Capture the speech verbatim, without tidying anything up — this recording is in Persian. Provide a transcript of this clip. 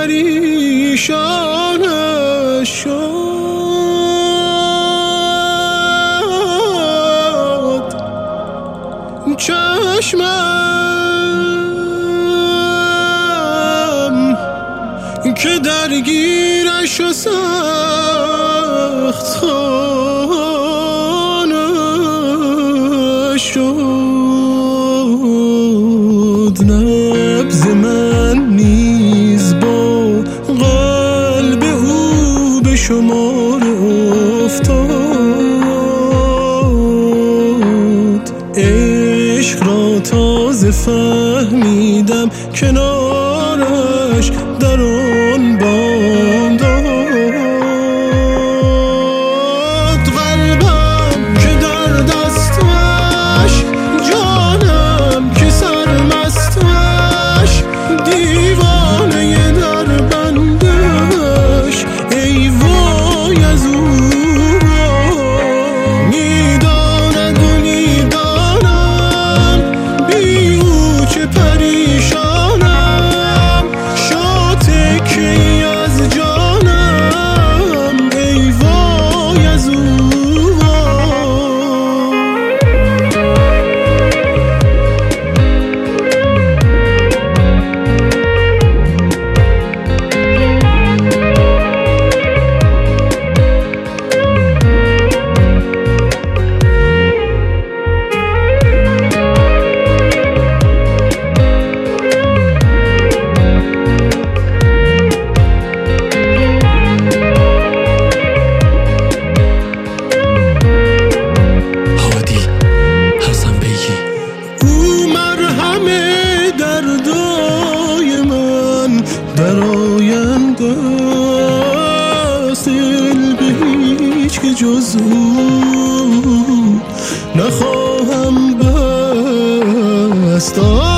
پریشانش شد. چشمم که درگیرش و سخت خانه شد. نبض من نیز با قلب او به شمار افتاد. عشق را تازه فهمیدم کنارش در آن بام داد. قلبم که در دستش، جانم که سرمستش، دیوانه در بندش. ای وای از او میداند و میدانم بی او چه پریشانم. شاتکی از جانم ای وای از او. در آینده است دل به هیچ که جز او نخواهم بست.